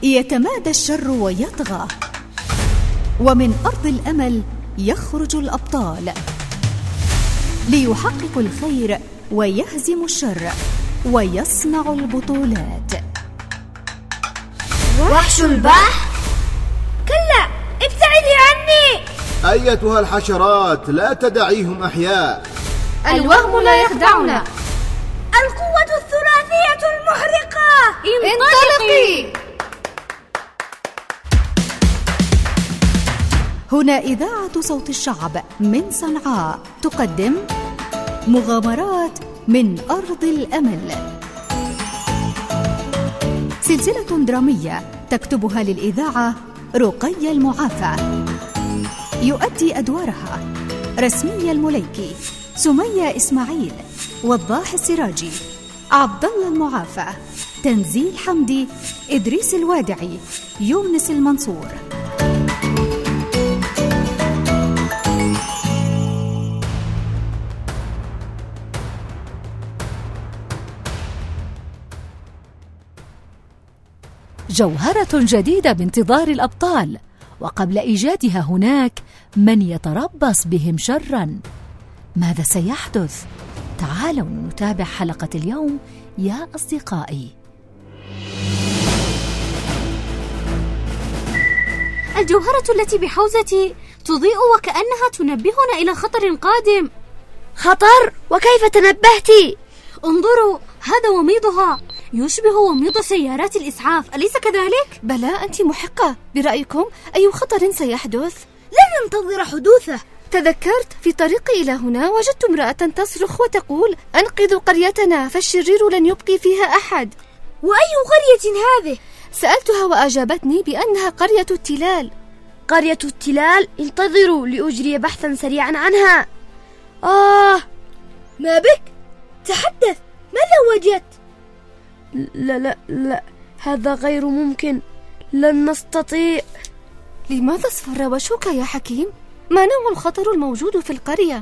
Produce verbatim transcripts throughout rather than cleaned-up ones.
يتمادى الشر ويطغى، ومن أرض الأمل يخرج الأبطال ليحققوا الخير ويهزموا الشر ويصنعوا البطولات. وحش البحر؟ كلا، ابتعدي عني. أيتها الحشرات، لا تدعيهم أحياء. الوهم لا يخدعنا. القوة الثلاثية المحرقة. انطلقي. هنا إذاعة صوت الشعب من صنعاء تقدم مغامرات من أرض الأمل، سلسلة درامية تكتبها للإذاعة رقية المعافى، يؤدي أدوارها رسمية المليكي، سمية إسماعيل، وضاح السراجي، عبد الله المعافى، تنزيل حمدي، إدريس الوادعي، يونس المنصور. جوهرة جديدة بانتظار الأبطال، وقبل إيجادها هناك من يتربص بهم شراً. ماذا سيحدث؟ تعالوا نتابع حلقة اليوم يا أصدقائي. الجوهرة التي بحوزتي تضيء وكأنها تنبهنا إلى خطر قادم. خطر؟ وكيف تنبهتِ؟ انظروا، هذا وميضها يشبه وميض سيارات الإسعاف، أليس كذلك؟ بلى، أنت محقة. برأيكم أي خطر سيحدث؟ لن ننتظر حدوثه. تذكرت في طريقي إلى هنا وجدت امرأة تصرخ وتقول: أنقذوا قريتنا فالشرير لن يبقي فيها أحد. وأي قرية هذه؟ سألتها وأجابتني بأنها قرية التلال. قرية التلال؟ انتظروا لأجري بحثا سريعا عنها. آه، ما بك؟ تحدث، ماذا وجدت؟ لا لا لا، هذا غير ممكن، لن نستطيع. لماذا اصفر وجهك يا حكيم؟ ما نوع الخطر الموجود في القرية؟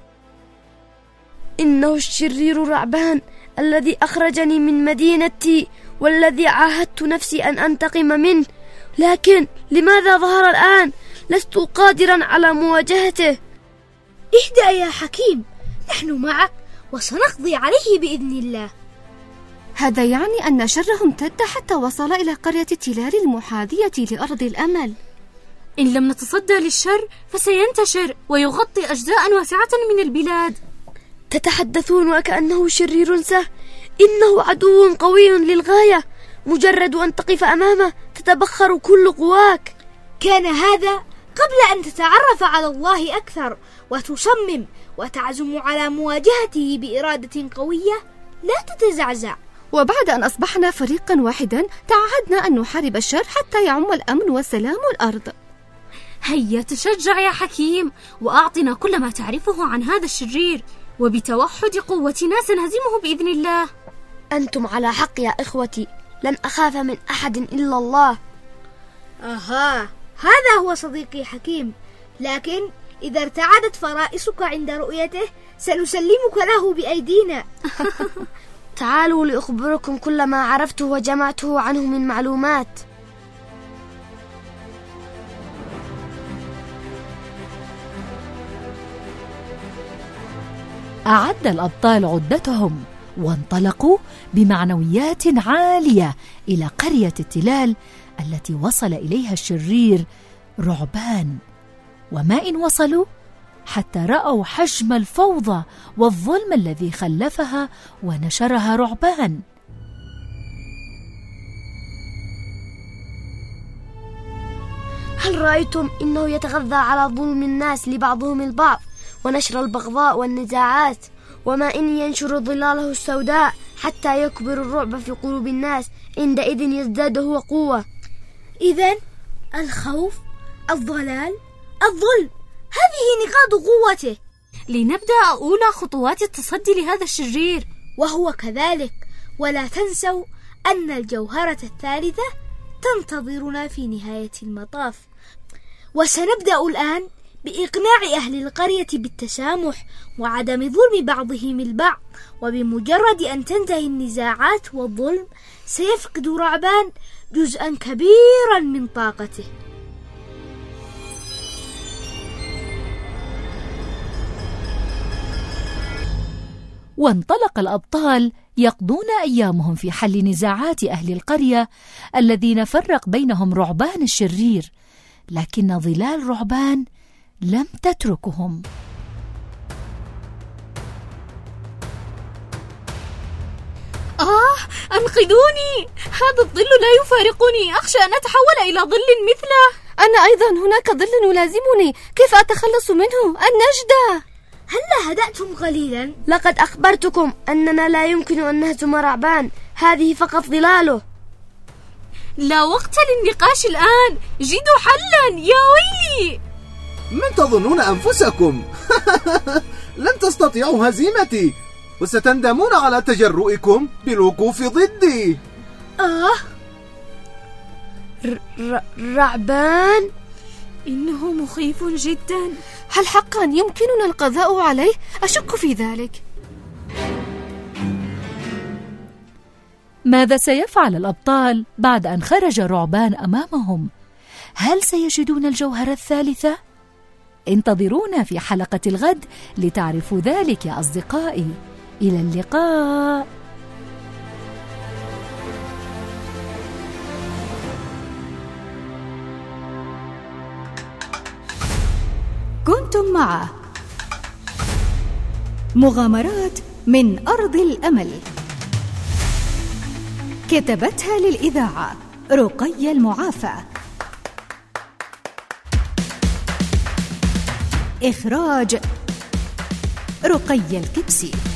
إنه الشرير رعبان الذي أخرجني من مدينتي، والذي عاهدت نفسي أن أنتقم منه، لكن لماذا ظهر الآن؟ لست قادرا على مواجهته. اهدأ يا حكيم، نحن معك وسنقضي عليه بإذن الله. هذا يعني أن شره امتد حتى وصل إلى قرية التلال المحاذية لأرض الأمل. إن لم نتصدى للشر فسينتشر ويغطي أجزاء واسعة من البلاد. تتحدثون وكأنه شرير سهل، إنه عدو قوي للغاية، مجرد أن تقف أمامه تتبخر كل قواك. كان هذا قبل أن تتعرف على الله أكثر وتصمم وتعزم على مواجهته بإرادة قوية لا تتزعزع. وبعد أن أصبحنا فريقا واحدا تعهدنا أن نحارب الشر حتى يعم الأمن والسلام الأرض. هيا تشجع يا حكيم وأعطنا كل ما تعرفه عن هذا الشرير، وبتوحد قوتنا سنهزمه بإذن الله. أنتم على حق يا إخوتي، لن أخاف من أحد إلا الله. أها، هذا هو صديقي حكيم، لكن إذا ارتعدت فرائسك عند رؤيته سنسلمك له بأيدينا. تعالوا لأخبركم كل ما عرفته وجمعته عنه من معلومات. أعد الأبطال عدتهم وانطلقوا بمعنويات عالية إلى قرية التلال التي وصل إليها الشرير رعبان. وما إن وصلوا حتى رأوا حجم الفوضى والظلم الذي خلفها ونشرها رعبان. هل رأيتم إنه يتغذى على ظلم الناس لبعضهم البعض ونشر البغضاء والنزاعات؟ وما إن ينشر ظلاله السوداء حتى يكبر الرعب في قلوب الناس، عندئذ يزداد هو قوة. إذن الخوف، الضلال، الظلم، هذه نقاط قوته. لنبدأ أولى خطوات التصدي لهذا الشرير. وهو كذلك، ولا تنسوا أن الجوهرة الثالثة تنتظرنا في نهاية المطاف. وسنبدأ الآن بإقناع أهل القرية بالتسامح وعدم ظلم بعضهم البعض، وبمجرد أن تنتهي النزاعات والظلم سيفقد رعبان جزءا كبيرا من طاقته. وانطلق الأبطال يقضون أيامهم في حل نزاعات أهل القرية الذين فرق بينهم رعبان الشرير، لكن ظلال رعبان لم تتركهم. آه أنقذوني، هذا الظل لا يفارقني، أخشى أن أتحول إلى ظل مثله. أنا أيضا هناك ظل يلازمني، كيف أتخلص منه؟ النجدة. هلا هدأتم قليلا؟ لقد أخبرتكم أننا لا يمكن أن نهزم رعبان، هذه فقط ظلاله. لا وقت للنقاش الآن، جدوا حلا يا ويلي. من تظنون أنفسكم؟ لن تستطيعوا هزيمتي، وستندمون على تجرؤكم بالوقوف ضدي. آه ر- ر- رعبان؟ إنه مخيف جدا. هل حقا يمكننا القضاء عليه؟ أشك في ذلك. ماذا سيفعل الأبطال بعد أن خرج رعبان أمامهم؟ هل سيجدون الجوهرة الثالثة؟ انتظرونا في حلقة الغد لتعرفوا ذلك يا أصدقائي. إلى اللقاء. كنتم مع مغامرات من أرض الأمل، كتبتها للإذاعة رقية المعافى، إخراج رقية الكبسي.